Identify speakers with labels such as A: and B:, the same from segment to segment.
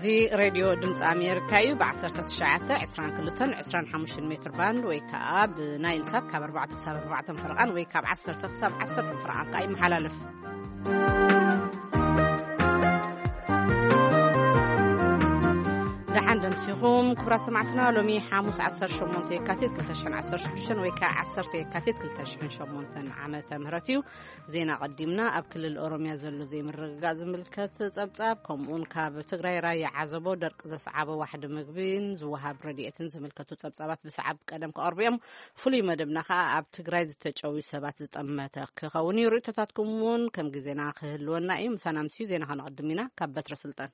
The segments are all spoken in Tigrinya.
A: زي راديو دمت أمريكا بعثرة تشعات 22-25 متر باند ويكاب نايل سات كاب 4 فرقان ويكاب 10 فرقان كأي محلالف عندهم سيخوم كبرى سمعتنا لومي حاموس 10 شمونتي كاتيت كلتشحن 10 شمشن ويكا 10 كاتيت كلتشحن شمونتن عامة مهرتيو زينا قدمنا أب كل الأوروميا زلو زي مرقاز ملكت زبطاب كومون كاب تغراي راي عزبو درق زسعب واحد مقبين زوهاب رديئتن زملكتو زبطابات بسعب قدم كأربيم فلي مدبنا خا أب تغراي زتجوي سبات زتأمتا كخوني رؤيتاتكمون كم جزينا خهلونا إيم سنامسيو زينا هنقدمنا كابت رسلتان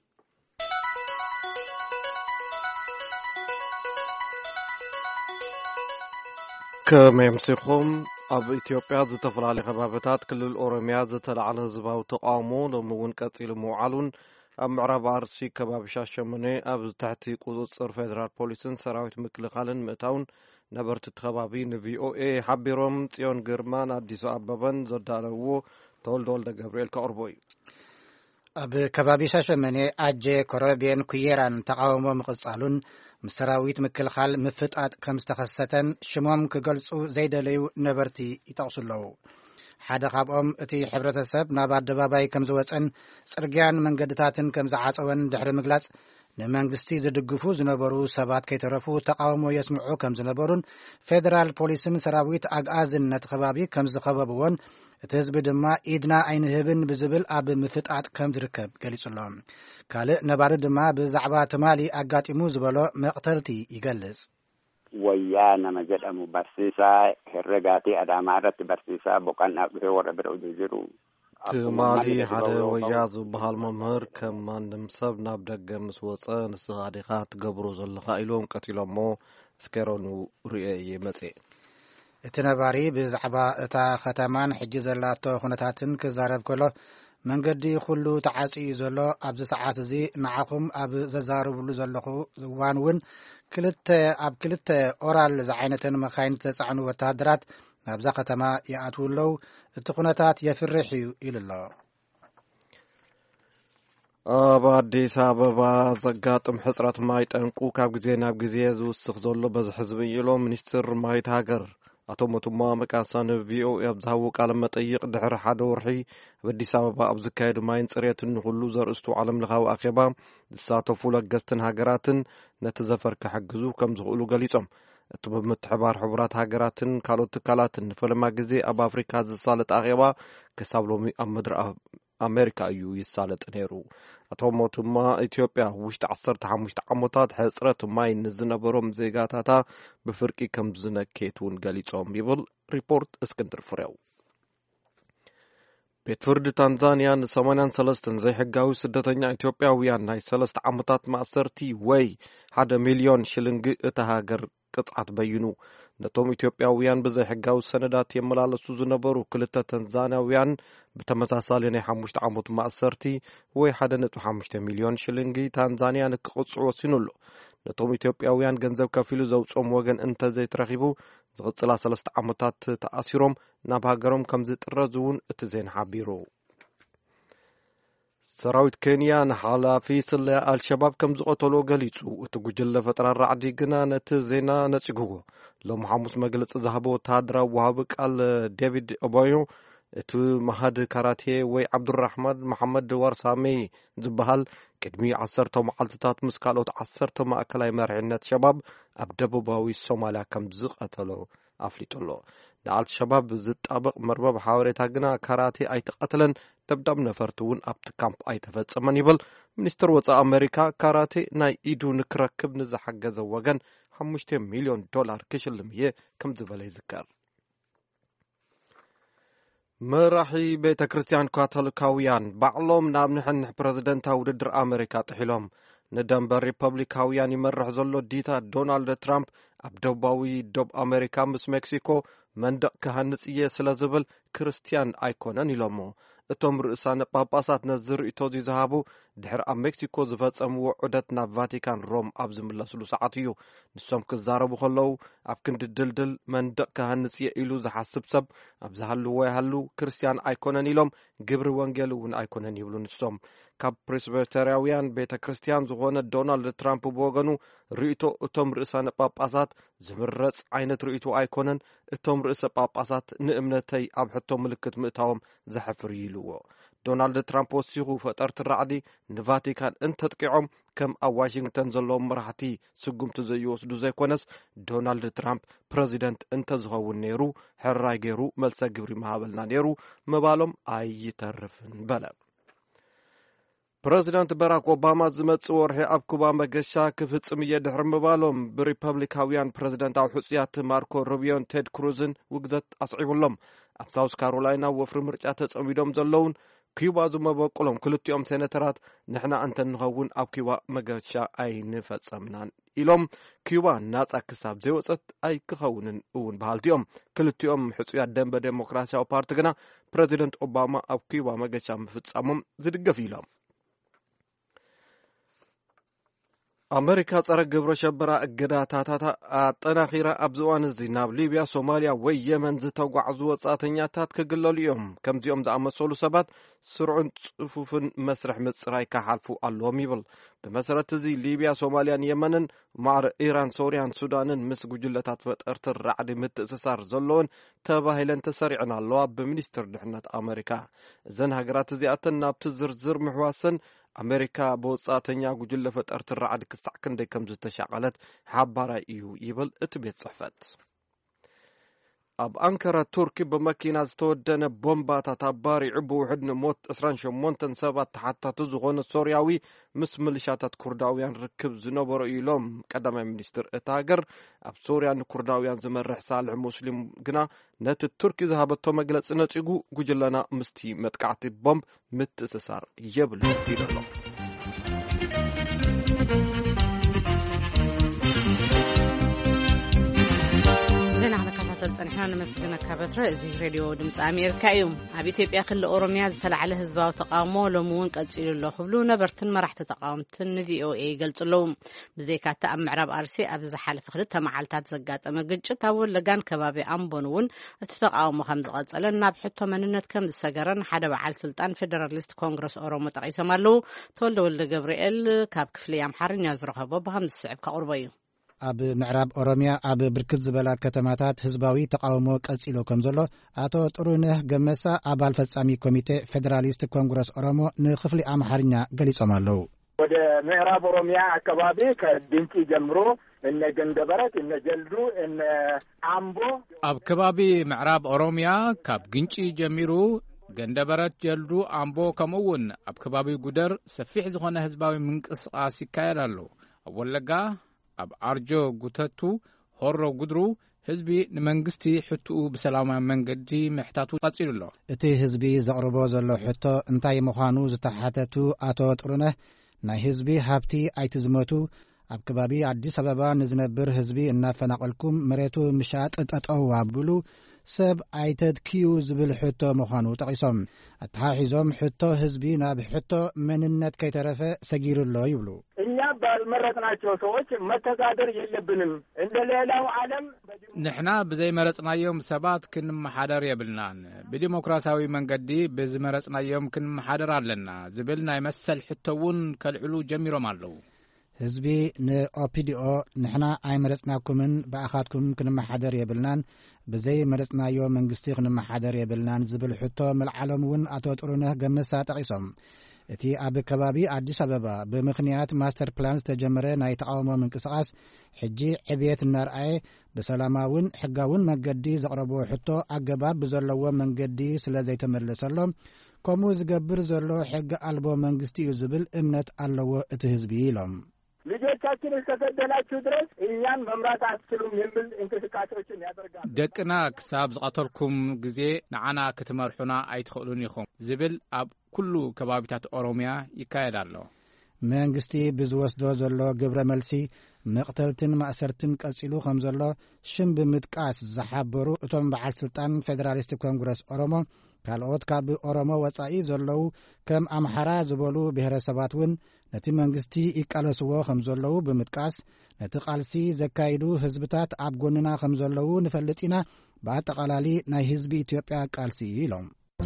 B: كميمسيخوم أب إثيوبيا زتفرالي خبابتات كل الأوروميا زتلعن زباو تقامو لمون كتيل موعلون أب معرب عرسي كباب شاشمني أب تحتي قوضر فيدرال بوليسن سراويت مكلخالن متاون نبرت تخبابين VOA حبيروم تيون جرمان أديسو أبابن زدالو تولدول دا جابريل كأربوي
C: أب كباب شاشمني أجي كروبين كييران تقاومو مقصالون مسراويت مكلخال مفتقات كم استخستن شموم كقلصو زيدليو نبرتي يتقصلو حدا خابኦም እቲ ሕብረተሰብ ናብ ኣደባባይ ከም ዝወፀን ጽርግያን መንገድታትን ከም ዝዓፀወን ድሕሪ ምግላጽ ንመንግስቲ ዝድግፉ ዝነበሩ ሰባት ከይተረፉ ተቃውሞ የስምዑ ከም ዝነበሩን ፌደራል ፖሊስን ሰራዊት ኣግኣዝን ነቲ ከባቢ ከም ዝኸበብዎን እቲ ህዝቢ ድማ ኢድና ኣይንህብን ብዝብል ኣብ ምፍጣጥ ከም ዝርከብ ገሊጹሎም ካልእ ነባሪ ድማ ብዛዕባ ትማሊ ኣጋጢሙ ዝበሎ መቕተልቲ ይገልጽ
D: ወያነ መጀደሙ በርሲሳ ህረጋቲ አዳማረት በርሲሳ ቦቃና ወረ ብረው ዝሩ
B: ትማሊ ሓደ ወያ ዝበሃል መምህር ከም ማንም ሰብ ናብ ደገ ምስ ወፀ ንስኻ ዲኻ ትገብሮ ዘለኻ ኢሎም ቀቲሎሞ ስከሮኑ ርኤ ይመጽ
C: እቲ ነባሪ ብዛዕባ እታ ከተማን ሕጂ ዘላቶ ኩነታትን ክዛረብ ከሎ መንገዲ ኩሉ ተዓጽዩ ዘሎ ኣብዚ ሰዓት እዚ ንዓኹም ኣብ ዘዛርብሉ ዘለኹ ዝዋን እውን ክልተ ኦራል ዝዓይነተን መካይን ተጻዕኑ ወታደራት ናብዛ ከተማ ይኣትውለው እቲ ኩነታት የፍርሕ እዩ ኢሉሎ
B: ኣብ ኣዲስ ኣበባ ዘጋጥም ሕፅረት ማይ ጠንቁ ካብ ግዜ ናብ ግዜ ዝውስኽ ዘሎ በዚ ሕዝቢ ኢሎም ሚኒስትር ማይት ሃገር አቶ ሞቱማ መቃሳን VOA ኣብዛው ቃለ መጠይቅ ድሕሪ ሓደ ወርሒ በአዲስ ኣበባ ኣብ ዝካየድ ማይን ጽሬትን ሁሉ ዘርእስቱ ዓለም ለኻው ኣኼባ ዝሳተፉ ለገስትን ሃገራትን ነቲ ዘፈር ክሕግዙ ከም ዝኽእሉ ገሊጾም እቲ ብምትሕባር ሕቡራት ሃገራትን ካልኦት ትካላትን ንፈለማ ግዜ ኣብ ኣፍሪካ ዝሳለጥ ኣኼባ ክሳብ ሎሚ ኣብ ምድሪ ኣሜሪካ እዩ ይሳለጥ ነይሩ አቶ ሞቱማ ኢትዮጵያ ውሽጢ 15 ዓመታት ሕጽረት ማይ ንዝነበሮም ዜጋታታ ብፍርቂ ከም ዝነከቱን ገሊጾም ይብል ሪፖርት እስክንድር ፍሬው ቤት ፍርዲ ታንዛንያ ን83 ዘይሕጋዊ ስደተኛ ኢትዮጵያውያን ናይ 3 ዓመታት ማእሰርቲ ወይ 1 ሚልዮን ሽልንግ እታ ሃገር ቅጽዓት በይኑ ነቶም ኢትዮጵያውያን ብዘይሕጋዊ ሰነዳት የመላለሱ ዝነበሩ ክልተ ታንዛንያውያን ብተመሳሳሊ ናይ 5 ዓመት ማእሰርቲ ወይ 1.5 ሚልዮን ሽልንጊ ታንዛንያ ንክቕጽዑ ወሲኑሉ ነቶም ኢትዮጵያውያን ገንዘብ ከፊሉ ዘውጾም ወገን እንተዘይትረኺቡ ዝቕጽላ 3 ዓመታት ተኣሲሮም ናብ ሃገሮም ከም ዝጥረዙውን እቲ ዜና ሓቢሩ ሰራዊት ኬንያ ንሓላፊ ስለያ አልሸባብ ከም ዝቆተሎ ገሊጹ እቲ ጉጅለ ፈጠራ ራዕዲ ግና ነቲ ዜና ነጽጉጎ ሎም ሐሙስ መግለጽ ዝሃቦ ወታደራዊ ወሃብ ቃል ዴቪድ ኦባዮ እቲ ማሃድ ካራቴ ወይ ዓብዱራህማን መሐመድ ወርሳሜ ዝበሃል ቅድሚ 10 መዓልትታት ምስ ካልኦት 10 ማእከላይ መርሕነት ሸባብ ኣብ ደቡባዊ ሶማልያ ከም ዝቀተሎ ኣፍሊጡሎ ንአልሸባብ ዝጣበቕ መርበብ ሓበሬታ ግና ካራቴ ኣይተቀተለን ደብዳብ ነፈርቱውን ኣብቲ ካምፕ ኣይተፈጸመን ይብል ሚኒስትር ወፃኢ ኣሜሪካ ካራቴ ናይ ኢዱ ንክረክብ ንዝሓገዘ ወገን $5 ሚልዮን ክሽልም እየ ከም ዝበለ ይዝከር መራሒ ቤተ ክርስቲያን ካቶሊካውያን ባዕሎም ናብ ንሕንሕ ፕረዚደንታዊ ውድድር ኣሜሪካ ጥሒሎም ንደንበር ሪፐብሊካውያን ይመርሕ ዘሎ ዲታ ዶናልድ ትራምፕ ኣብ ደቡባዊ ዶብ ኣሜሪካ ምስ ሜክሲኮ መንደቕ ክሃንጽ እየ ስለ ዝብል ክርስቲያን ኣይኮነን ኢሎሞ እቶም ርእሳነ ጳጳሳት ነዝርእቶ ዝሃቡ ድሕሪ ኣብ ሜክሲኮ ዝፈጸምዎ ዑደት ናብ ቫቲካን ሮም ኣብ ዝምለስሉ ሰዓት እዩ። ንሶም ክዛረቡ ከለዉ ኣብ ክንዲ ድልድል መንደቕ ካህንጽ እየ ኢሉ ዝሓስብ ሰብ ኣብዝሃልዎ ይሃሉ ክርስትያን ኣይኮነን ኢሎም ግብሪ ወንጌል እውን ኣይኮነን ይብሉ ንሶም። ካብ ፕሬስቤተርያውያን ቤተ ክርስቲያን ዝኾነ ዶናልድ ትራምፕ ብወገኑ ርእቶ እቶም ርእሳነ ጳጳሳት ዝምረጽ ዓይነት ርእቶ ኣይኮነን፣ እቶም ርእሰ ጳጳሳት ንእምነተይ ኣብ ሕቶ ምልክት ምእታዎም ዘሕፍር ይልዎ። ዶናልድ ትራምፕ ወሲኹ ፈጠርቲ ራዕዲ ንቫቲካን እንተጥቂዖም ከም ኣብ ዋሽንግተን ዘለዎም መራሕቲ ስጉምቲ ዘይወስዱ ዘይኮነስ ዶናልድ ትራምፕ ፕሬዚደንት እንተዝኸውን ነይሩ ሕራይ ገይሩ መልሰ ግብሪ መሃበልና ነይሩ ምባሎም ኣይተርፍን በለ። ፕሬዚደንት ባራክ ኦባማ ዝመጽእ ወርሒ ኣብ ኩባ መገሻ ክፍጽም እየ ድሕሪ ምባሎም ብሪፐብሊካውያን ፕሬዚደንታዊ ሕፁያት ማርኮ ሩቢዮን ቴድ ክሩዝን ውግዘት ኣስዒቡሎም። ኣብ ሳውስ ካሮላይና ወፍሪ ምርጫ ተጸሚዶም ዘለውን ኩባ ዝመበቁሎም ክልቲኦም ሴኔተራት ንሕና እንተንኸውን ኣብ ኩባ መገሻ ኣይንፈጸምናን ኢሎም ኩባ ናጻ ክሳብ ዘይወፀት ኣይክኸውንን እውን በሃልቲኦም። ክልቲኦም ሕፁያት ደንበ ዴሞክራሲያዊ ፓርቲ ግና ፕሬዚደንት ኦባማ ኣብ ኩባ መገሻ ምፍጻሞም ዝድገፍ ኢሎም። ኣሜሪካ ጸረ ግብረ ሸበራ እገዳታታ ኣጠናኺራ ኣብ ዝዋን እዚ ናብ ሊብያ፣ ሶማልያ ወይ የመን ዝተጓዕዙ ወጻእተኛታት ክግለሉ እዮም። ከምዚኦም ዝኣመሰሉ ሰባት ስርዑን ጽፉፍን መስርሕ ምጽራይ ካሓልፉ ኣለዎም ይብል። ብመሰረት እዚ ሊብያ፣ ሶማልያን የመንን ማዕረ ኢራን፣ ሶርያን፣ ሱዳንን ምስ ጉጅለታት ፈጠርቲ ራዕዲ ምትእስሳር ዘለዎን ተባሂለን ተሰሪዕን ኣለዋ ብሚኒስትር ድሕነት ኣሜሪካ። እዘን ሃገራት እዚኣተን ናብቲ ዝርዝር ምሕዋሰን ኣሜሪካ ብወጻእተኛ ጉጅለ ፈጠርቲ ራዕዲ ክሳዕ ክንደይ ከም ዝተሻቐለት ሓባራይ እዩ ይብል እቲ ቤት ጽሕፈት። ኣብ አንካራ ቱርኪ ብመኪና ዝተወደነ ቦምባታት ኣባሪዑ ብውሕድ ንሞት 28 ሰባት ተሓታቱ ዝኾነ ሶርያዊ ምስ ሚሊሻታት ኩርዳውያን ርክብ ዝነበሩ ኢሎም ቀዳማይ ሚኒስትር እታ ሃገር። ኣብ ሶርያ ንኩርዳውያን ዝመርሕ ሳልሕ ሙስሊም ግና ነቲ ቱርኪ ዝሃበቶ መግለፂ ነፂጉ ጉጅለና ምስቲ መጥቃዕቲ ቦምብ ምትእስሳር የብሉ ኢሉ።
A: ፀኒሕና ንመስግነካ በትረ። እዚ ሬድዮ ድምፂ ኣሜሪካ እዩ። ኣብ ኢትዮጵያ ክልል ኦሮሚያ ዝተላዕለ ህዝባዊ ተቃውሞ ሎሚ እውን ቀፂሉ ኣሎ ክብሉ ነበርትን መራሕቲ ተቃወምትን ንቪኦኤ ይገልጽለዉ። ብዘይካተ ኣብ ምዕራብ ኣርሲ ኣብ ዝሓለፈ 2 መዓልታት ዘጋጠመ ግጭት ኣብ ወለጋን ከባቢ ኣምቦን እውን እቲ ተቃውሞ ከም ዝቐጸለን ናብ ሕቶ መንነት ከም ዝሰገረን ሓደ በዓል ስልጣን ፌደራሊስት ኮንግረስ ኦሮሞ ጠቂሶም ኣለዉ። ተወልደ ወልደ ገብርኤል ካብ ክፍሊ ኣምሓርኛ ዝረኸቦ ብኸምዚ ስዕብ ከቕርቦ እዩ።
C: ኣብ ምዕራብ ኦሮሚያ ኣብ ብርክት ዝበላ ከተማታት ህዝባዊ ተቃውሞ ቀፂሎ ከም ዘሎ ኣቶ ጥሩነህ ገመሳ አባል ፈጻሚ ኮሚቴ ፌዴራሊስት ኮንግረስ ኦሮሞ ንክፍሊ አምሓርኛ ገሊጾም ኣለዉ።
E: ወደ ምዕራብ ኦሮሚያ አካባቢ ከድንቂ ጀምሮ እነ ገንደበረት እነ ጀልዱ እነ አምቦ
F: ኣብ ከባቢ ምዕራብ ኦሮሚያ ካብ ግንጪ ጀሚሩ ገንደበረት ጀልዱ አምቦ ከምኡውን ኣብ ከባቢ ጉደር ሰፊሕ ዝኾነ ህዝባዊ ምንቅስቃስ ይካየድ ኣሎ። ኣብ ወለጋ ኣብ አርጆ ጉተቱ ሆሮ ጉድሩ ህዝቢ ንመንግስቲ ሕቱኡ ብሰላማዊ መንገዲ ምሕታቱ ቀፂሉ ኣሎ።
C: እቲ ህዝቢ ዘቕርቦ ዘሎ ሕቶ እንታይ ምዃኑ ዝተሓተቱ አቶ ጥሩነህ ናይ ህዝቢ ሃብቲ ኣይትዝመቱ ኣብ ከባቢ አዲስ አበባ ንዝነብር ህዝቢ እናፈናቀልኩም መሬቱ ምሻጥ ጠጠው አብሉ ሰብ ኣይተድኪዩ ዝብል ሕቶ ምዃኑ ጠቂሶም ኣተሓሒዞም ሕቶ ህዝቢ ናብ ሕቶ መንነት ከይተረፈ ሰጊሩሎ ይብሉ።
E: እኛ ባልመረጥናቸው ሰዎች መተዳደር የለብንም እንደ ሌላው ዓለም
F: ንሕና ብዘይመረጽናዮም ሰባት ክንመሓደር የብልናን ብዲሞክራሲያዊ መንገዲ ብዝመረጽናዮም ክንመሓደር ኣለና ዝብል ናይ መሰል ሕቶውን ከልዕሉ ጀሚሮም ኣለዉ። ህዝቢ ንኦፒዲኦ ንሕና ኣይመረጽናኩምን ብኣኻትኩም ክንመሓደር የብልናን ብዘይ መረጽናዮ መንግስቲ ክንመሓደር የብልናን ዝብል ሕቶ መልዓሎም እውን አቶ ጥሩነህ ገመሳ ጠቂሶም እቲ ኣብ ከባቢ አዲስ አበባ ብምኽንያት ማስተር ፕላን ዝተጀመረ ናይ ተቃውሞ ምንቅስቃስ ሕጂ ዕብየት እናርአየ ብሰላማውን ሕጋውን መንገዲ ዘቕረቦ ሕቶ ኣገባብ ብዘለዎ መንገዲ ስለ ዘይተመለሰሎም ከምኡ ዝገብር ዘሎ ሕጊ አልቦ መንግስቲ እዩ ዝብል እምነት ኣለዎ እቲ ህዝቢ ኢሎም
E: ልጆቻችን እስከገደላችሁ ድረስ እኛን መምራት አትችሉም የሚል እንቅስቃሴዎችን ያደርጋሉ።
F: ደቅና ክሳብ ዝቀተልኩም ጊዜ ንዓና ክትመርሑና ኣይትኽእሉን ኢኹም ዝብል ኣብ ኩሉ ከባቢታት ኦሮሚያ ይካየድ ኣሎ።
C: መንግስቲ ብዝወስዶ ዘሎ ግብረ መልሲ مقتلتن مأسرتن قصيلو خمزلو شم بمدقاس زحابرو اتوم بعال سلطان فدراليست كونغرس أورومو ካልኦት ካብ ኦሮሞ ወጻኢ ዘለዉ ከም ኣምሓራ ዝበሉ ብሄረሰባት እውን ነቲ መንግስቲ ይቃለስዎ ከም ዘለዉ ብምጥቃስ ነቲ ቃልሲ ዘካይዱ ህዝብታት ኣብ ጎንና ከም ዘለዉ ንፈልጥ ኢና ብኣጠቓላሊ ናይ ህዝቢ ኢትዮጵያ ቃልሲ ኢሎም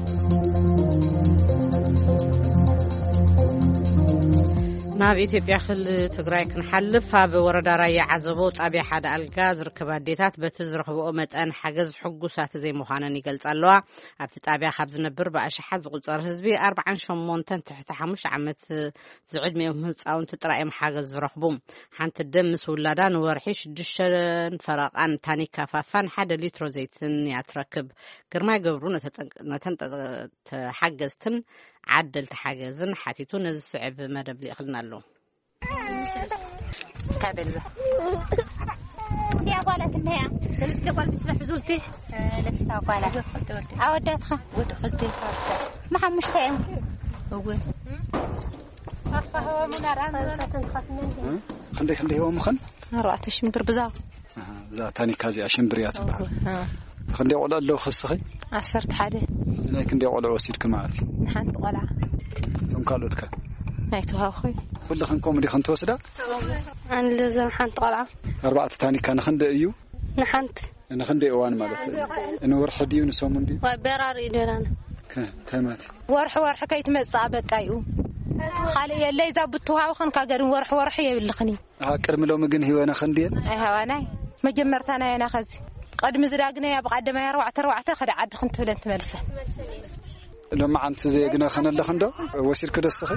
A: ናብ ኢትዮጵያ ክልል ትግራይ ክንሓልፍ ኣብ ወረዳ ራያ ዓዘቦ ጣብያ ሓደ ኣልጋ ዝርከባ ኣዴታት በቲ ዝረኽብኦ መጠን ሓገዝ ሕጉሳት ዘይምዃነን ይገልጻ ኣለዋ ኣብቲ ጣብያ ካብ ዝነብር ብኣሽሓት ዝቁፀር ህዝቢ 48 ትሕቲ 5 ዓመት ዝዕድሚኦም ህፃውንቲ ጥራይም ሓገዝ ዝረኽቡ ሓንቲ ደም ምስ ውላዳ ንወርሒ 6 ፈረቓን ታኒካ ፋፋን 1 ሊትሮ ዘይትን ያትረክብ ግርማይ ገብሩ ነተን ተሓገዝትን عدل تحجزن حتيتو نزعب مدب لي أخلنا له كابلزة يا قالت إنها سلسلة قال بسبح زولتي لسه قالت عودت خا ودخلتي ما حد مشتاق هو عارفة هو من أرام خندي هو مخن رأت الشمبر بزاو
G: ذا تاني كازي أشمبريات بعد خندي ولا له خصخي
H: عصرت حاله
G: زين كندي ولا وسيد كمعتي
H: نحن قلعة
G: ثم قالتك
H: هايتوها أخوي
G: كل خنكم اللي خنتوا سدا
H: أنا لازم نحن قلعة
G: 4 تاني كان خندي أيو
H: نحنت
G: أنا خندي أوان مالته إنه ورح دي ونسومن دي
H: وبراري دلنا
G: تماتي
H: ورح كيت مصعبة كايو خالي اللي زابطوها وخن كاجرن ورح يبلخني
G: كرم لو مجن هي وأنا خندي
H: هوانا ما جمرت أنا خزي قد مزراقنا يا بقدم يا روعة خد عد خنت بلنت ملسه
G: لما أنت زي جنا خنا اللي خنده وسير كده السخي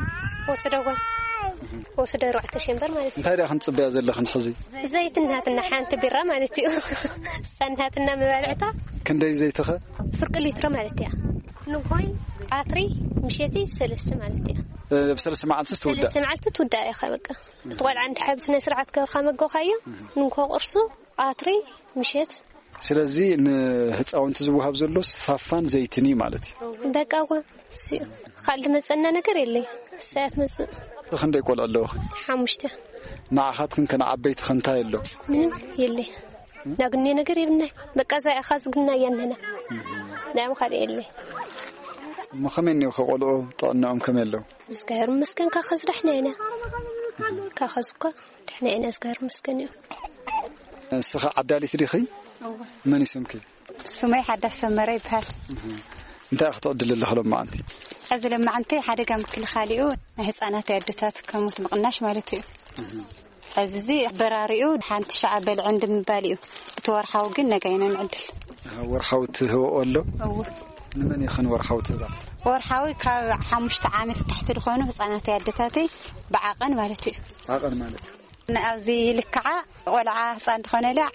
H: وسد روعة شمبر مالتي
G: أنت هذا خنت صبيا زي اللي خن حزي
H: زيت إنها تنحان تبرة مالتي سنها تنا مبالعتها
G: كندي زي تخا
H: فرق الليتر مالتي نقول عطري مشيتي سلسة مالتي
G: بسلسة معلت تودع
H: سلسة معلت تودع يا خي بقى تقول عند حبسنا سرعة كرخامة جوخية نقول قرصو عطري مشيت
G: ስለዚህ ህፃውንቲ ዝውሃብ ዘሎስ ፋፋን ዘይትኒ ማለት
H: እዩ በቃው ካልድ መጸና ነገር የለይ ሰዓት መጽ
G: ክንደይ ቆል ኣለዎ
H: 5
G: ንዓኻት ከነ ዓበይቲ ክንታ የሎ
H: ምንም የለይ ናግኒ ነገር ይብናይ በቃ ዛይ አኻዝግና ያነና ናም ካለ የለይ
G: መኸመን ነው ከቆልኦ ጠናኦም ከመለው
H: ዝጋር መስከን ካኸዝራሕና ኢና ካኸዝኳ ድሕና ኢና ዝጋር መስከን እዩ
G: ስኻ ዓዳሊት ዲኺ من اسمك؟
I: سمي حدا سمرة بهال.
G: أنت أخطأت لله لما أنت.
I: أزل لما أنت حدا قام كل خاليو نحس أنا تعدتات كموت مقناش مالتي. عزيزي براريو حانت شعب العند من باليو. تورحاو قلنا جاينا نعدل.
G: ورحاوت هو ولا؟
I: أول.
G: من يخن ورحاوت ذا؟
I: ورحاوي كحمش تعامل تحت الخونه بس أنا تعدتاتي بعقن مالتي.
G: عقن مالتي.
I: نأوزي لكعة ولا عصان خنا لا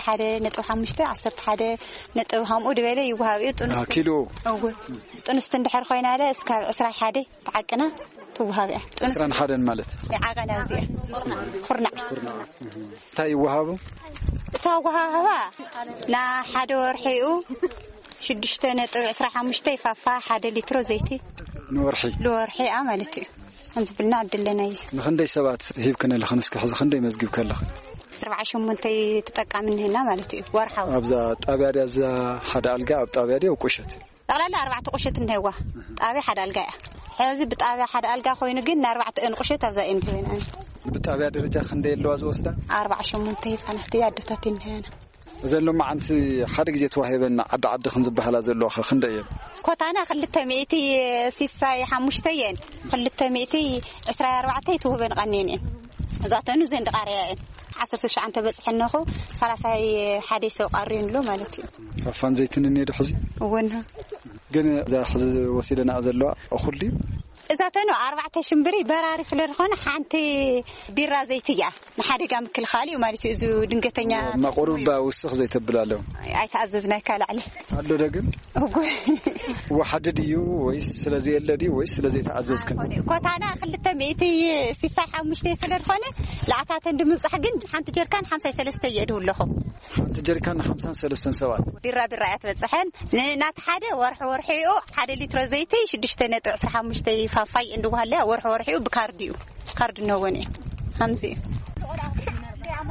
I: 10 نتو هم أودبله يوهابي
G: تونس كيلو
I: أول تونس تندحر خينا لا إسكاب 11 تعقنا توهابي
G: تونس ران حدا مالت
I: عقنا أوزي خرنا
G: تاي وهابو
I: توهابا نا حدا ورحيو شدشت نتو 15 فافا 1 لتر زيتي نورحي عملتي نزبلنا عدلنا
G: نخندي سبات هيب كنا لخنسك حز خندي مزجب كله
I: 4 تتقع من هنا مالتي ورحاو
G: أبزا طابيا ذا حدا ألقى طابيا وقشت
I: لا 4 قشت نهوا طابيا حدا ألقى هذا بطابيا حدا ألقى خوينا قلنا 4 قشت هذا إنت هنا
G: بطابيا درجة خندي اللواز وصله
I: 4 أنا احتياج دتاتين هنا
G: زلوا ما أنت حرق زيت وهيبنا عد خنز بحلا زلوا خندي
I: كوتانا خلتها مئتي سيساي حمشتين خلتها مئتي 14 توبن غنينين زعتنو زين دقاريين 10 شعان تبص حنخو 30 حديث قارين له مالتي
G: فان زيتن نيد حزي
I: وينها
G: ግን ዛ ሕዚ ወሲደና ዘለዋ እኹሊ
I: እዛተኑ 4 ሽምብሪ በራሪ ስለርኾነ ሓንቲ ቢራ ዘይትያ ንሓደጋ ምክልኻል እዩ ማለት እዩ ድንገተኛ
G: ማቆሩባ ውስኽ ዘይተብላለው
I: ኣይተኣዘዝናይ ካላዕለ
G: አሎ ደግን ወሓድድ እዩ ወይስ ስለዚ የለዲ ወይስ ስለዚ ተኣዘዝከ
I: ኮታና 200 ሲሳይ 5 ስለርኾነ ለዓታተን ድምብፅሕ ግን ሓንቲ ጀርካን 53 የድውለኹ
G: ሓንቲ ጀርካን 53 ሰባት
I: ቢራ ያትበፅሐን ናት ሓደ ወርሒኡ 1 ሊትሮ ዘይቲ 6.15 ፋፋይ እንደዋለ ወርሒኡ በካርዲዩ ካርድ ነው ወኔ 50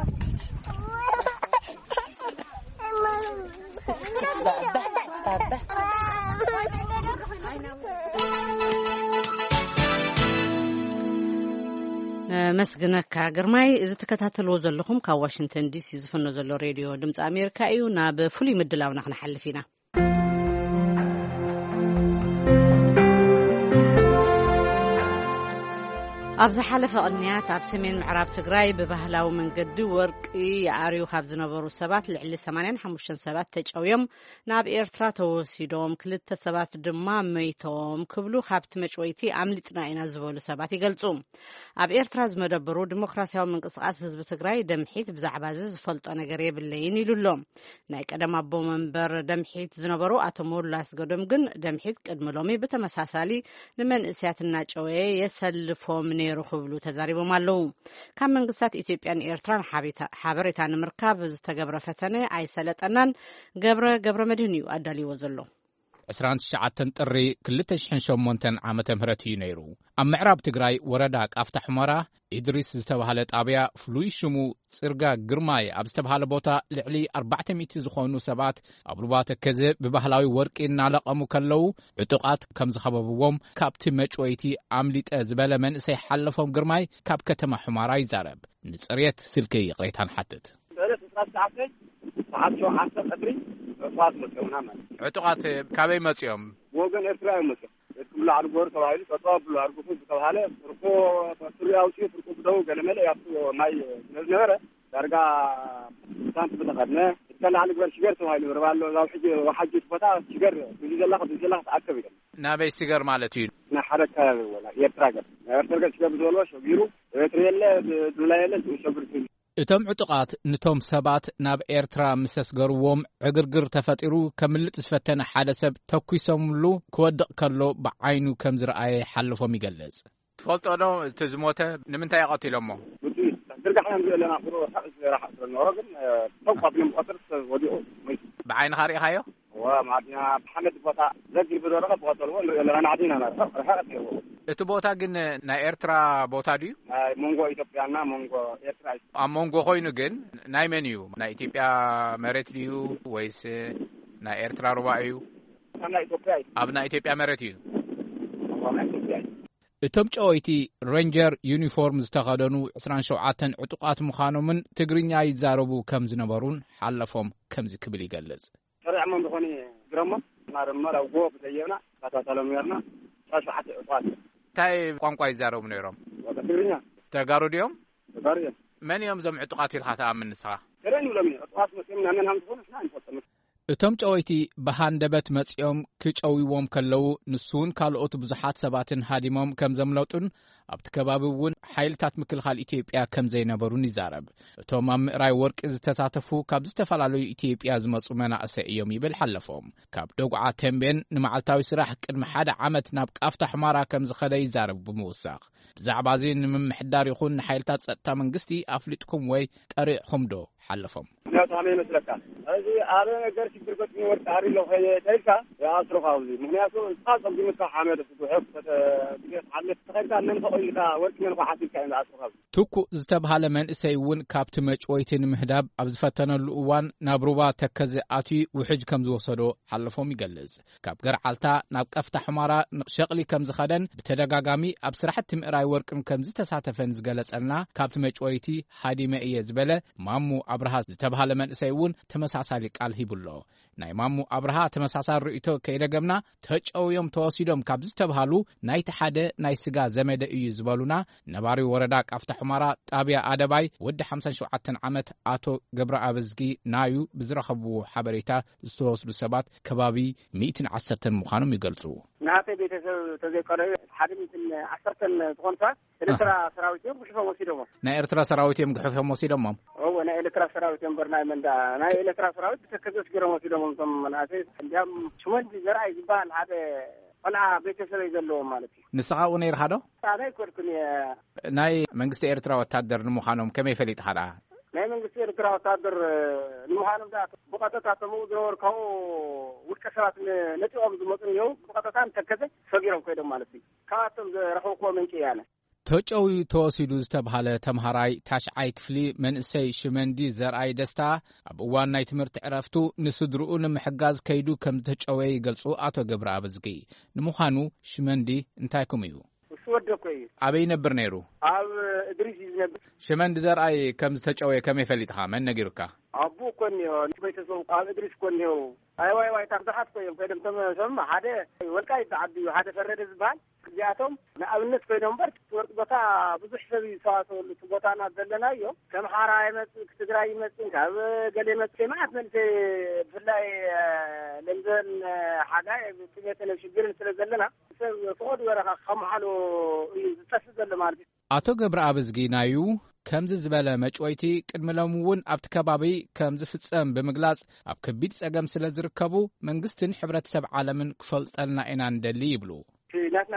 A: مسجنك كجرماي إذا تكتاتلوا زلهم كواشنطن دي سي زفنو زلو راديو دمت أمريكا أيونا بفولي مدلاونا خنا حل فينا أبز حلف أغنيات أب سمين معراب تقراي ببهلاو من قد ورق يعاريو خابز نبرو السبات لعلي 85 سبات تجاويم ناب إيرترا توسيدوم كلتا سبات دمام ميتوم كبلو خابت مجويتي عملتنا إنا زبولو سبات يقلصوم أب إيرترا زمدبرو ديمقراسياو من قصقاس حزب تقراي دمحيت بزعبازز فلطو أنا قريب الليين يلولوم نايك أدم أبو منبر دمحيت زنبرو أتمور لاس قدم قن دمحيت قدملومي بتمساسالي لمن إسياتنا جوي يسلفو من يرخبلو تزاريبو مالو كم من قصات إثيوبيان إيرتران حابريتان مركاب زتقبر فتنة أي سلطنان قبر مدينيو أدالي وزلو
F: 29 ጥሪ 2008 ዓመተ ምህረት እዩ ነይሩ ኣብ ምዕራብ ትግራይ ወረዳ ቃፍታ ሕመራ ኢድሪስ ዝተባሃለ ጣብያ ፍሉይ ሽሙ ጽርጋ ግርማይ ኣብ ዝተባሃለ ቦታ ልዕሊ 400 ዝኾኑ ሰባት ኣብ ሩባ ተከዘ ብባህላዊ ወርቂ እናለቐሙ ከለው ዕጡቃት ከም ዝኸበብዎም ካብቲ መጭወይቲ ኣምሊጠ ዝበለ መንእሰይ ሓለፎም ግርማይ ካብ ከተማ ሕመራ ይዛረብ ንጽሬት ስልኪ ይቕሬታን ሓትት ዕጡቃት ካበይ መጽኦም
J: ወገን ኤርትራ ይመስል እትብላ አርጎር ተባይሉ ተጣብሉ አርጎፉ ተባለ ፍርቆ ፍሪያው ሲ ፍርቆ ደው ገለመለ ያፍቶ ማይ ነዘረ ዳርጋ ሳንት በተቀነ ተላል ግበር ሲገር ተባይሉ ረባሎ ዛው ሕጂ ወሐጂ ፈታ ሲገር bizela ተአከብ ይላል
F: ናበይ ሲገር ማለት እዩ
J: ናሐረካ ወላ ኤርትራ ገር ሲገር ብዘሎ ሸቢሩ ኤርትራለ ዱላየለ ሸብርቱ
F: እቶም ዕጡቃት ንቶም ሰባት ናብ ኤርትራ ምስስገርዎም ዕግርግር ተፈጢሩ ከምልጥ ዝፈተነ ሓደ ሰብ ተኩሶምሉ ክወድቕ ከሎ ብዓይኑ ከም ዝረአየ ሓልፎም ይገልጽ ትፈልጦ ዶ እቲ ዝሞተ ንምንታይ ይቐትሎሞ
J: ድርጋሕና ዘለና ፍሮ راح نورغن ተቋጥሎም ቁጥር ወዲኡ
F: ብዓይንኻ ሪእኻዮ
J: ومعدنا بحمد بوتا زجل بدورة بوتلو لأن عدينا
F: እቲ ቦታ ግን ናይ ኤርትራ ቦታ ድዩ
J: ሞንጎ ኢትዮጵያና ሞንጎ ኤርትራ
F: ኣብ ሞንጎ ኮይኑ ግን ናይ መን እዩ ናይ ኢትዮጵያ መሬት ድዩ ወይስ ናይ ኤርትራ ሩባ እዩ ኣብ ናይ ኢትዮጵያ መሬት እዩ እቶም ጨወይቲ ሬንጀር ዩኒፎርም ዝተኸደኑ 27 ዕጡቃት ምዃኖምን ትግርኛ ይዛረቡ ከም ዝነበሩን ሓለፎም ከምዚ ክብል ይገልጽ
J: شرعنا بخوني جرامة نارما لو جوا بتجينا كاتالم يرنا شاشة عطات
F: تاي قانقاي زارو منيرم
J: وتفرينا
F: تجارو ديوم
J: تجاريا
F: من يوم زم عطقاتي الخطأ من الساعة
J: تراني ولا مين عطقات مسلمين أنا هم تقول إحنا نفضل
F: እቶም ጨወይቲ በሃንደበት መጽኦም ክጨዊዎም ከለው ንሱን ካልኦት ብዙሓት ሰባትን ሃዲሞም ከም ዘምለጡን ኣብቲ ከባቢ እውን ሓይልታት ምክልኻል ኢትዮጵያ ከም ዘይነበሩን ይዛረብ እቶም ኣብ ምዕራይ ወርቂ ዝተሳተፉ ካብ ዝተፈላለዩ ኢትዮጵያ ዝመጹ መናእሰይ እዮም ይብል ሓለፎም ካብ ደጉዓ ቴምቤን ንመዓልታዊ ስራሕ ቅድሚ ሓደ ዓመት ናብ ቃፍታ ሕማራ ከም ዝኸደ ይዛረብ ብምውሳኽ ብዛዕባ እዚ ንምምሕዳር ይኹን ንሓይልታት ጸጥታ መንግስቲ ኣፍሊጥኩም ወይ ጠሪዕኹም ዶ حلفهم
J: لا تعمل مثلك هذه أنا جالس يقولك إني ورد عاري لو هي تلك يا أصرخ هذه مهنياته خاصة بمسح حامد في حب على تخيل أن ننتقل إلى ورد من واحد كائن أصرخ
F: توكو زتبها لمن سيون كابت مجويتين مهداب أبزفتنا الأوان نابروبا تكز آتي وحج كم زوصدو حلفهم يجلز كاب قرعلتا ناب أفتح حمارا شغلي كم زخدن بتدقاقامي أبسرحت مقراي وركم كم زتساتفن زجلس ألنا كابت مجويتي هادي مائية زبالة مامو أبرها ዝተባሃለ መንእሰይ እውን ተመሳሳሊ ቃል ሂብሎ ናይ ማሙ አብርሃ ተመሳሳሊ ርእይቶ ከይደገምና ተጨውዮም ተወሲዶም ካብ ዝተባሃሉ ናይቲ ሓደ ናይ ስጋ ዘመደ እዩ ዝበሉና ነባሪ ወረዳ ቃፍታ ሕማራ ጣብያ አደባይ ወዲ 57 ዓመት አቶ ገብረ አበዝጊ ናዩ ብዝረኸብዎ ሓበሬታ ዝተወስዱ ሰባት ከባቢ 110 ምዃኖም ይገልጹ
J: ናተ ቤተሰብ ተዘይቀረ ሓድምትን 10 ዝኾንታት ኤርትራ ሰራዊትዮም ግሕፎም ወሲዶም
F: ናይ ኤርትራ ሰራዊትዮም ግሕፎም ወሲዶም
J: ናይ ኤርትራ ሰራዊትዮም በርናይ መንዳ ናይ ኤርትራ ሰራዊት ተከዘስ ገረም ወሲዶም ቶም ናተ እንዲያም ሽመንዲ ዘርአይ ዝበሃል ሓደ ቆልዓ ቤተሰብ ዘለዎም ማለት እዩ
F: ንስኻኡ ነይርካ ዶ
J: ናይ ኮርኩን
F: ናይ መንግስቲ ኤርትራ ወታደር ንምዃኖም ከመይ ፈሊጥካ ዳ
J: ናይ መንግስቲ ኤርትራ ወታደር ንምዃኖም ዳ ብቐጥታ ተመውዝረወር ካው ውልቀ ሰባት ነጥኦም ዝመፁ እዮም ብቐጥታ ተከዘ ሰጊሮም ኮይዶም ማለት እዩ ካብኣቶም ዝረኸብክዎ ምንጪ ያነ
F: ተጨዊ ተወሲዱ ዝተባሃለ ተምሃራይ ታሽዓይ ክፍሊ መንእሰይ ሽመንዲ ዘርአይ ደስታ ኣብ እዋን ናይ ትምህርቲ ዕረፍቱ ንስድርኡ ንምሕጋዝ ከይዱ ከም ተጨወየ ይገልጹ አቶ ገብረ አበዝጊ ንምዃኑ ሽመንዲ እንታይ ከም እዩ
K: ወደኮ እዩ
F: አበይ ነበር ነይሩ
K: ኣብ እድሪስ ይዝነብር
F: ሽመንዲ ዘርአይ ከም ዝተጨወየ ከመይ ፈሊጥኻ መን ነጊሩካ
K: አቡ ኮንዮ ቤተሰብ ኣብ እድሪስ ኮንዮ ዋይ ታርዛሓት ኮይም ከደም ተመሰም ሓደ ወልቃይ ተዓቢ ሓደ ፈረደ ዝባል ዚኣቶም ንኣብነት ኮይኖም በር ወርቅ ቦታ ብዙሕ ሰብ ይሰዋሰሉ ቦታና ዘለናዮ ከም ሓራ ይመጽእ ትግራይ ይመጽእ ካብ ገሌ ይመጽእ ማለት መልሴ ብፍላይ ለንደን ሓጋይ ትሜተነ ሽግርን ስለ ዘለና ሰብ ፍቅድ ወረኻ ከመሓሎ እዩ ዝጠፍእ ዘሎ ማለት እዩ
F: አቶ ገብረ አበዝጊ ናዩ ከምዚ ዝበለ መጭወይቲ ቅድሚሎም እውን ኣብቲ ከባቢ ከም ዝፍጸም ብምግላጽ ኣብ ከቢድ ጸገም ስለ ዝርከቡ መንግስትን ሕብረተሰብ ዓለምን ክፈልጠልና ኢና እንደሊ ይብሉ
K: ናትና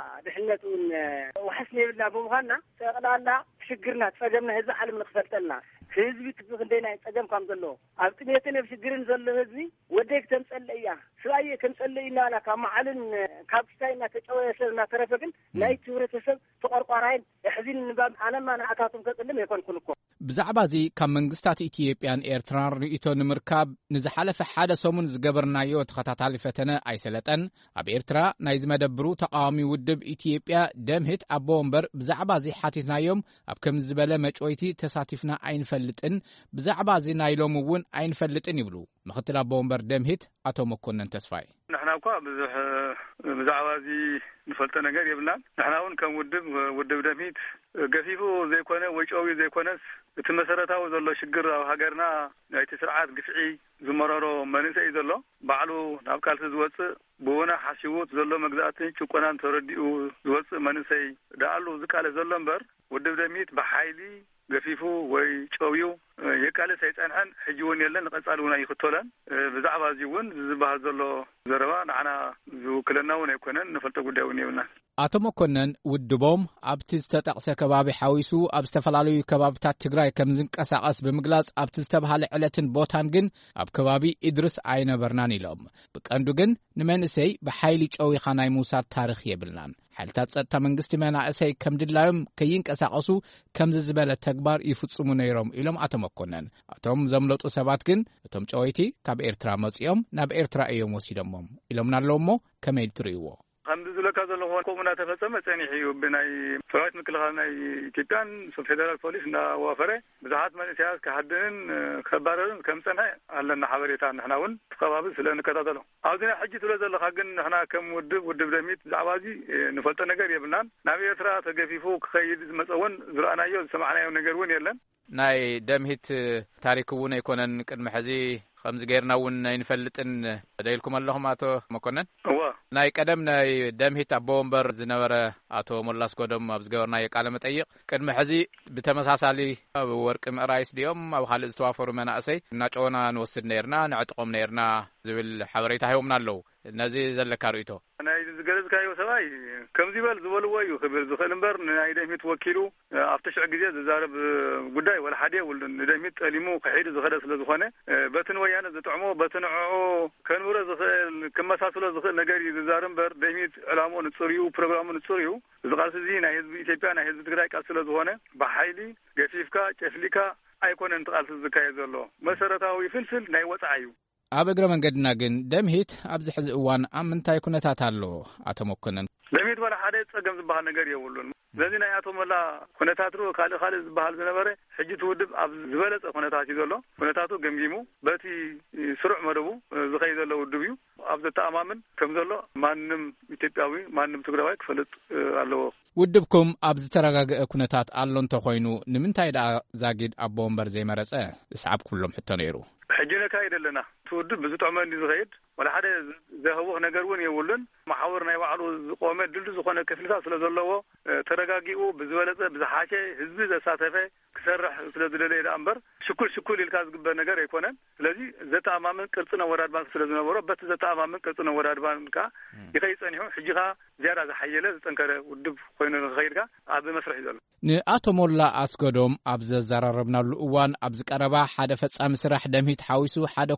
K: ድሕነቱን ወሕስኒ ይብልና ብምዃንና ጠቕላላ ሽግርና ጸገምና ህዝቢ ዓለም ንክፈልጠልና ህዝቢ ክንደይ ናይ ጸገም ከም ዘሎ ኣብ ጥሜትን ሽግርን ዘሎ ህዝቢ ወደይ ከተምጸልእ እያ ስባየ ከምጸልእ ኢና ካብ መዓልን ካብ ክሳይና ተጨወየ ሰብ እናተረፈ ግን ናይ ሕብረተሰብ ተቆርቋራይን ሕዚን ንባብ ኣነማ ንኣካቶም ከጽልም የኮንኩን እኮ
F: ብዛዕባ እዚ ካብ መንግስታት ኢትዮጵያን ኤርትራን ርእቶ ንምርካብ ንዝሓለፈ ሓደ ሰሙን ዝገበርናዮ ተኸታታሊ ፈተነ ኣይሰለጠን ኣብ ኤርትራ ናይ ዝመደብሩ ተቃዋሚ ውድብ ኢትዮጵያ ደምህት ኣቦ ወንበር ብዛዕባ እዚ ሓቲትናዮም ኣብ ከም ዝበለ መጭወይቲ ተሳቲፍና ኣይንፈልጥን ብዛዕባ እዚ ናይሎም እውን ኣይንፈልጥን ይብሉ ምክትል ኣቦ ወንበር ደምህት አቶ መኮነን ተስፋይ
L: ንሕና እኳ ብዙሕ ብዛዕባ እዚ ንፈልጦ ነገር የብልናን ንሕና እውን ከም ውድብ ደምህት ገፊፉ ዘይኮነ ወይ ጨዊ ዘይኮነስ እቲ መሰረታዊ ዘሎ ሽግር ኣብ ሃገርና ናይቲ ስርዓት ግፍዒ ዝመረሮ መንእሰይ እዩ ዘሎ ባዕሉ ናብ ቃልሲ ዝወፅእ ብውና ሓሲቡት ዘሎ መግዛእትን ጭቆናን ተረዲኡ ዝወፅእ መንእሰይ ዳኣሉ ዝቃለስ ዘሎ እምበር ውድብ ደምህት ብሓይሊ ገፊፉ ወይ ጨውዩ የቃለስ ኣይጸንሐን ሕጂ እውን የለን ንቐጻሊ እውን ኣይኽተለን ብዛዕባ እዚ እውን ዝበሃል ዘሎ ዘረባ ንዓና ዝውክለና እውን ኣይኮነን ንፈልጦ ጉዳይ እውን የብልና
F: አቶ መኮነን ውድቦም ኣብቲ ዝተጠቕሰ ከባቢ ሓዊሱ ኣብ ዝተፈላለዩ ከባቢታት ትግራይ ከም ዝንቀሳቐስ ብምግላጽ ኣብቲ ዝተባሃለ ዕለትን ቦታን ግን ኣብ ከባቢ ኢድርስ ኣይነበርናን ኢሎም ብቀንዱ ግን ንመንእሰይ ብሓይሊ ጨዊኻ ናይ ምውሳድ ታሪኽ የብልናን ሓይልታት ጸጥታ መንግስቲ መናእሰይ ከም ድላዮም ከይንቀሳቐሱ ከምዚ ዝበለ ተግባር ይፍጽሙ ነይሮም ኢሎም አቶ መኮነን እቶም ዘምለጡ ሰባት ግን እቶም ጨወይቲ ካብ ኤርትራ መጺኦም ናብ ኤርትራ እዮም ወሲዶሞም ኢሎምና ኣለዎ እሞ ከመይ ትርእይዎ
L: ከምዚ ዝለካ ዘለዎ ኮሙና ተፈጸመ ጸኒሕ እዩ ብናይ ሰራዊት ምክልኻል ናይ ኢትዮጵያን ፌደራል ፖሊስ እናዋፈረ ብዙሓት መንእሰያት ክሃድንን ከባረርን ከም ጸንሐ ኣለና ሓበሬታ ንሕና እውን ከባቢ ስለ ንከታተሎ ኣብዚ ናይ ሕጂ ትብሎ ዘለካ ግን ንሕና ከም ውድብ ደምህት ብዛዕባ እዚ ንፈልጦ ነገር የብልናን ናብ ኤርትራ ተገፊፉ ክኸይድ ዝመፀ እውን ዝረአናዮ ዝሰማዕናዮ ነገር እውን የለን
F: ናይ ደምህት ታሪክ እውን ኣይኮነን ቅድሚ ሕዚ ከምዚ ገይርና እውን ኣይንፈልጥን ደይልኩም ኣለኹም አቶ መኮነን ናይ ቀደም ናይ ደምህት ኣቦ ወንበር ዝነበረ አቶ ሞላስ ጎዶም ኣብ ዝገበርናዮ ቃለ መጠይቅ ቅድሚ ሕዚ ብተመሳሳሊ ኣብ ወርቂ ምዕራይስ ዲኦም ኣብ ካልእ ዝተዋፈሩ መናእሰይ እናጨወና ንወስድ ነርና ንዕጥቆም ነርና ዝብል ሓበሬታ ሂቦምና ኣለዉ ነዚ ዘለካ ርእቶ ናይ ዝገለጽካዮ ሰባይ ከምዚ በል ዝበልዎ እዩ ክብል ዝኽእል እምበር ናይ ደምህት ወኪሉ ኣብ ተሽዕ ግዜ ዝዛረብ ጉዳይ ወላ ሓደ ውልን ደምህት ጠሊሙ ክሒዱ ዝኸደ ስለ ዝኾነ በትን ወያነ ዝጥዕሞ በትንዕዑ ከንብሮ ዝኽእል ክመሳሰሎ ዝኽእል ነገር እዩ ዝዛረብ እምበር ደምህት ዕላምኡ ንጹር እዩ ፕሮግራሙ ንጹር እዩ እዚ ቃልሲ እዚ ናይ ህዝቢ ኢትዮጵያ ናይ ህዝቢ ትግራይ ቃል ስለ ዝኾነ ብሓይሊ ገፊፍካ ጨፍሊካ ኣይኮነን ቃልሲ ዝካየድ ዘሎ መሰረታዊ ፍልፍል ናይ ወጻኢ እዩ ኣብ እግረ መንገድና ግን ደምህት ኣብዚ ሕዚ እዋን ኣብ ምንታይ ኩነታት ኣሎ አቶ መኮነን
L: ደምህት ወላ ሓደ ጸገም ዝበሃል ነገር የብሉን ስለዚ ናይ አቶ ሞላ ኩነታት ሩ ካልእ ዝበሃል ዝነበረ ሕጂ ትውድብ ኣብ ዝበለጸ ኩነታት እዩ ዘሎ ኩነታቱ ገምጊሙ በቲ ስሩዕ መደቡ ዝኸይ ዘሎ ውድብ እዩ ኣብ ዘተኣማምን ከም ዘሎ ማንም ኢትዮጵያዊ ማንም ትግራዋይ ክፈልጥ ኣለዎ
F: ውድብኩም ኣብ ዝተረጋግአ ኩነታት ኣሎ እንተኾይኑ ንምንታይ ደኣ ዛጊድ ኣቦ ወንበር ዘይመረጸ እስዓብ ኩሎም ሕቶ ነይሩ
L: ሕጂ ነካይድ ኣለና ትውድብ ብዝጥዕመ እንዲ ዝኸይድ ወላ ሓደ ዘህውኽ ነገር እውን የብሉን ማሕበር ናይ ባዕሉ ዝቆመ ድልድል ዝኾነ ክፍልታት ስለ ዘለዎ ተረጋጊኡ ብዝበለጸ ብዝሓሸ ህዝቢ ዘሳተፈ ክሰርሕ ስለ ዝደለየ ዳ እምበር ሽኩል ኢልካ ዝግበር ነገር ኣይኮነን ስለዚ ዘተኣማምን ቅርጽነ ወራድባን ስለ ዝነበሮ በቲ ዘተኣማምን ቅርጽነ ወራድባንካ ይኸይጸኒሑ ሕጂኻ ዝያዳ ዝሓየለ ዝጠንከረ ውድብ ኮይኑ ንኽኸይድካ ኣብ መስርሕ እዩ ዘሎ
F: ንኣቶ ሞላ ኣስገዶም ኣብ ዘዘራረብናሉ እዋን ኣብ ዝቀረባ ሓደ ፈጻሚ ስራሕ ደምህት ሓዊሱ ሓደ ኮማንደር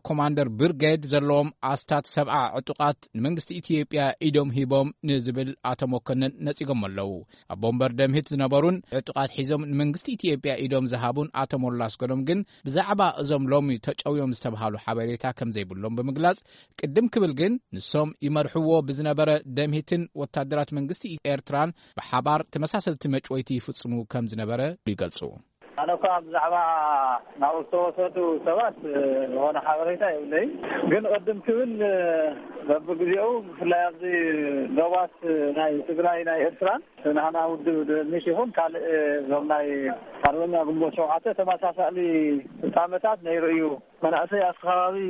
F: ቦምበር ብርጌድ ዘለዎም ኣስታት 70 ዕጡቃት ንመንግስቲ ኢትዮጵያ ኢዶም ሂቦም ንዝብል ኣቶ መኮነን ነጺጎም ኣለዉ ኣብ ቦምበር ደምሂት ዝነበሩን ዕጡቃት ሒዞም ንመንግስቲ ኢትዮጵያ ኢዶም ዝሃቡን ኣቶ ሞላስ ገዶም ግን ብዛዕባ እዞም ሎሚ ተጨውዮም ዝተባሃሉ ሓበሬታ ከም ዘይብሎም ብምግላጽ ቅድም ክብል ግን ንሶም ይመርሕዎ ብዝነበረ ደምሂትን ወታደራት መንግስቲ ኤርትራን ብሓባር ተመሳሰልቲ መጭወይቲ ይፍጽሙ ከም ዝነበረ ይገልጹ
M: أنا كان زعما ناوستوسدو سبات وانا حضرتها يقولي قن قدم كل ببقيو في لازي جواس ناي تقرأي ناي إسران نحن ود نشيهم قال زمناي قررنا قبل شوعته تما سألي سامتات نيريو من أسي أصحابي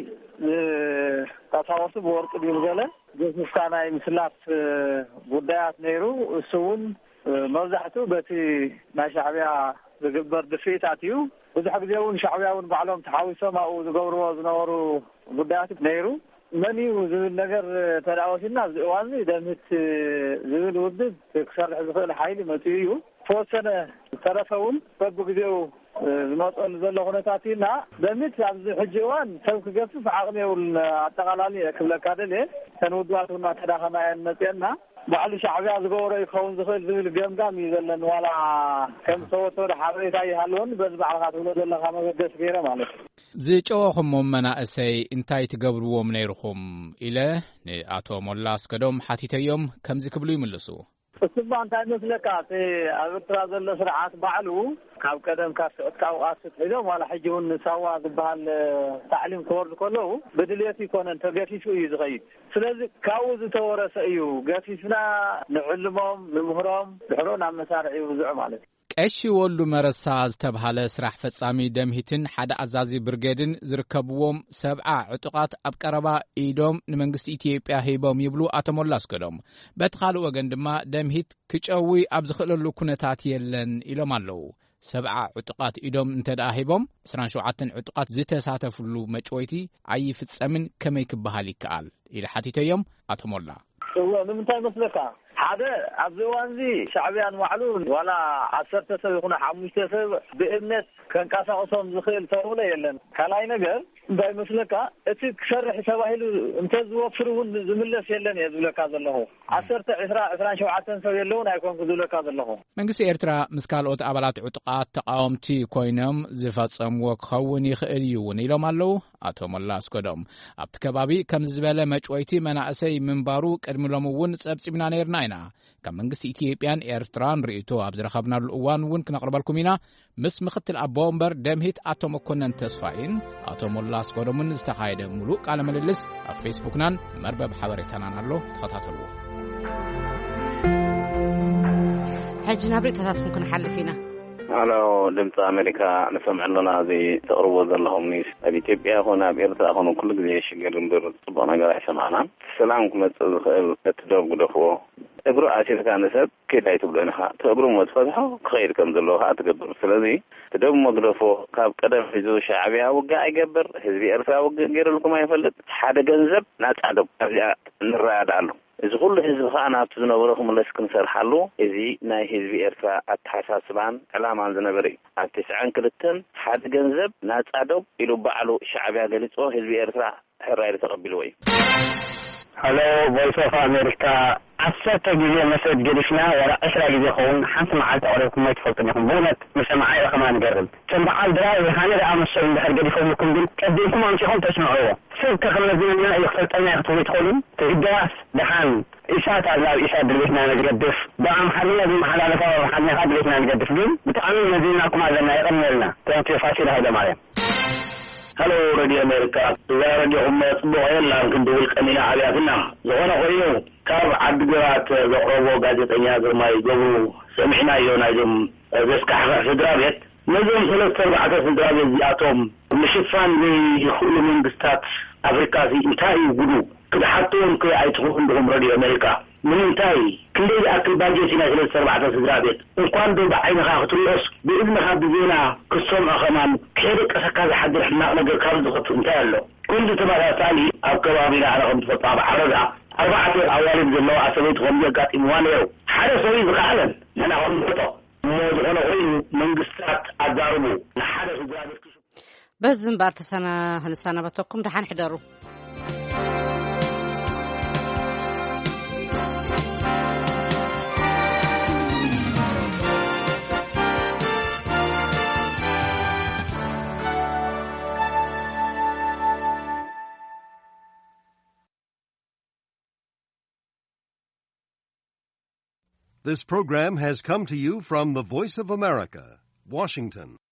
M: تصورت بورك بيرجله جزء كان مثلات بدايات نيرو سون موزعته بتي ما شعبيا ዝግበር ድፊታት እዩ ብዙሕ ግዜ እውን ሻዕብያውን ባዕሎም ተሓዊሶም ኣብኡ ዝገብርዎ ዝነበሩ ጉዳያት ነይሩ መን እዩ ዝብል ነገር ተዳወሲና ኣብዚ እዋን ደምት ዝብል ውድብ ክሰርሕ ዝኽእል ሓይሊ መፅኡ እዩ ተወሰነ ተረፈውን በብግዜው ዝመፀሉ ዘሎ ኩነታት ኢና ደምት ኣብዚ ሕጂ እዋን ሰብ ክገፍፍ ዓቕሚ የብሉን ኣጠቃላሊ ክብለካ ደልየ ተንውድባት እውን ተዳኸማ እየን መፅአና ባዕሉ ሻዕብያ ዝገብሮ ይኸውን ዝኽእል ዝብል ገምጋም እዩ ዘለን ዋላ ከም ሰወት ወደ ሓበሬታ ይሃለውን በዚ ባዕልካ ትብሎ ዘለካ መገደስ ገይረ ማለት እዩ
F: ዝጨወኹሞም መናእሰይ እንታይ ትገብርዎም ነይርኹም ኢለ ንኣቶ ሞላስ ገዶም ሓቲተዮም ከምዚ ክብሉ ይምልሱ
M: እሱማ እንታይ መስለካ ኣብ ኤርትራ ዘሎ ስርዓት ባዕሉ ካብ ቀደም ካብ ስዕትካው ኣስት ሒዞም ዋላ ሕጂ እውን ሳዋ ዝበሃል ታዕሊም ክወርድ ከለዉ ብድልየት ይኮነን ተገፊፉ እዩ ዝኸይድ ስለዚ ካብኡ ዝተወረሰ እዩ ገፊፍና ንዕልሞም ንምህሮም ድሕሮ ናብ መሳርሒ ውዝዑ ማለት እዩ
F: ቀሺ ወሉ መረሳ ዝተባሃለ ስራሕ ፈጻሚ ደምሂትን ሓደ ኣዛዚ ብርጌድን ዝርከብዎም 70 ዕጡቃት ኣብ ቀረባ ኢዶም ንመንግስቲ ኢትዮጵያ ሂቦም ይብሉ ኣቶ ሞላስ ገዶም በቲ ካልእ ወገን ድማ ደምሂት ክጨዊ ኣብ ዝኽእለሉ ኩነታት የለን ኢሎም ኣለዉ 70 ዕጡቃት ኢዶም እንተደኣ ሂቦም 27 ዕጡቃት ዝተሳተፍሉ መጭወይቲ ኣይፍጸምን ከመይ ክበሃል ይከኣል ኢለ ሓቲተዮም ኣቶ ሞላ
M: ንምንታይ መስለካ ሓደ ኣብዚ እዋን እዚ ሻዕብያን ባዕሉ ዋላ 10 ሰብ ይኹን 5 ሰብ ብእምነት ከንቀሳቅሶም ዝኽእል ተብሎ የለን ካልኣይ ነገር እንታይ መስለካ እቲ ክሰርሕ ተባሂሉ እንተዝወፍር እውን ዝምለስ የለን እየ ዝብለካ ዘለኹ 27 ሰብ የለውን ኣይኮንኩ ዝብለካ ዘለኹ
F: መንግስቲ ኤርትራ ምስ ካልኦት ኣባላት ዕጡቃት ተቃወምቲ ኮይኖም ዝፈጸምዎ ክኸውን ይኽእል እዩ እውን ኢሎም ኣለዉ ኣቶ ሞላስ ገዶም ኣብቲ ከባቢ ከም ዝበለ መጭወይቲ መናእሰይ ምንባሩ ቅድሚ ሎም እውን ጸብጺብና ነርና ኢና ካብ መንግስቲ ኢትዮጵያን ኤርትራን ርእቶ ኣብ ዝረኸብናሉ እዋን እውን ክነቕርበልኩም ኢና ምስ ምክትል ኣቦ ወንበር ደምሂት ኣቶ መኮነን ተስፋይን ኣቶ ሞላስ ገዶምን ዝተኻየደ ሙሉእ ቃለ ምልልስ ኣብ ፌስቡክናን መርበብ ሓበሬታናን ኣሎ ተኸታተልዎ
A: ሕጂ ናብ ርእቶታትኩም ክንሓልፍ ኢና
N: አሎ ድምፂ ኣሜሪካ ንሰምዕ ኣለና እዚ ተቕርቦ ዘለኹም ኒስ ኣብ ኢትዮጵያ ይኹን ኣብ ኤርትራ ይኹን ኩሉ ግዜ ሽግር እምበር ፅቡቅ ነገር ኣይሰማዕና ሰላም ክመፅእ ዝኽእል እቲ ደብ ግደፍዎ እግሩ ኣሲርካ ንሰብ ከይድ ኣይትብሎን ኢኻ እቲ እግሩ መትፈትሖ ክኸይድ ከም ዘለዎ ከዓ ትገብር ስለዚ እቲ ደብ መግደፎ ካብ ቀደም ሒዙ ሻዕብያ ውግእ ኣይገብር ህዝቢ ኤርትራ ውግእ ገይሩልኩም ኣይፈልጥ ሓደ ገንዘብ ናፃ ደብ ኣብዚኣ ንረኣዳ ኣሎ እዚ ኩሉ ህዝቢ ከዓ ናብቲ ዝነበረ ክምለስ ክንሰርሓሉ እዚ ናይ ህዝቢ ኤርትራ ኣተሓሳስባን ዕላማን ዝነበረ እዩ ኣብ 92 ሓደ ገንዘብ ናፃ ደብ ኢሉ ባዕሉ ሻዕብያ ገሊፆ ህዝቢ ኤርትራ ሕራይ ተቐቢልዎ እዩ
O: ሄሎ ቮይስ ኦፍ ኣሜሪካ 10 ጊዜ መስድ ገዲፍና ወላ 10 ጊዜ ኸውን ሓንቲ መዓልቲ ኣቕሪብኩም ኣይትፈልጡን ኢኹም ብእውነት ምሰማዓይ ኢኹም ንገርም ከም በዓል ድራይ ሃነ ደኣ መሰሉ እንድሕር ገዲፎምልኩም ግን ቀዲምኩም ኣምፂኹም ተስምዕዎ ሰብ ከኸመዝንና እዩ ክፈልጠኛ ክትብሉ ትኽእሉን ትግደዋስ ድሓን ኢሳት ኣብ ኢሳት ድሌትና ንገድፍ ብኣምሓርኛ ዝመሓላለፈ ኣምሓርኛ ካ ድሌትና ንገድፍ ግን ብጣዕሚ መዚናኩም ኣለና ይቐኒልና ተንቲ ፋሲል ሃይለማርያም ሄሎ ሬድዮ ኣሜሪካ እዛ ረዲኦም ፅቡቅ የላን ክንድብል ቀኒና ኣብያትና ዝኾነ ኮይኑ ካብ ዓዲግራት ዘቕረቦ ጋዜጠኛ ግርማይ ገብሩ ሰሚዕናዮ ናይዞም ዘስካሕክሕ ስድራ ቤት ነዞም 3-4 ስድራ ቤት እዚኣቶም ምሽፋን ዘይኽእሉ መንግስታት ኣፍሪካ እንታይ እዩ ጉዱ ክድሓትዎም ኣይትኽእሉ ድኹም ሬድዮ ኣሜሪካ ንምንታይ ክንደይ ዝኣክል ባጀት ኢና 3-4 ስድራ ቤት እንኳን ዶ ብዓይንኻ ክትሪኦስ ብእዝንኻ ብዜና ክሰምዖ ኸማን ከይደቀሰካ ዝሓድር ሕማቕ ነገር ካብ ዝኸፍእ እንታይ ኣሎ ኩሉ ተመሳሳሊ ኣብ ከባቢና ኣነ ከም ትፈልጦ ኣብ ዓረጋ 4 ኣዋልድ ዘለዋ ሰበይቲ ከምዚ ኣጋጢምዋ ነይሩ ሓደ ሰበይ ዝኸኣለን ንሕና ከምንፈልጦ እሞ ዝኾነ ኮይኑ መንግስታት ኣዛርቡ ንሓደ ስድራ ቤት
A: بزنبار تسنة هنستنى بتوكم دحان حدروا.
P: This program has come to you from the Voice of America, Washington.